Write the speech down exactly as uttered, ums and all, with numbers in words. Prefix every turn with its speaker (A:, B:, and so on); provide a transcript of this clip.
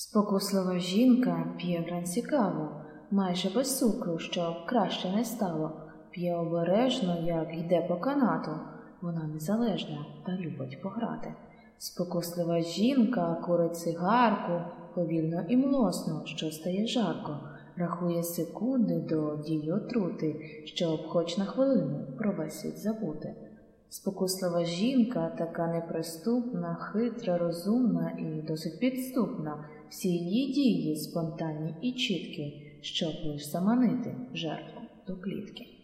A: Спокуслива жінка п'є вранці каву, майже без цукру, щоб краще не стало. П'є обережно, як йде по канату. Вона незалежна та любить пограти. Спокуслива жінка курить цигарку, повільно і млосно, що стає жарко. Рахує секунди до дії отрути, щоб хоч на хвилину про весь світ забути. Спокуслива жінка така неприступна, хитра, розумна і досить підступна. Всі її дії спонтанні і чіткі, щоб лиш заманити жертву до клітки.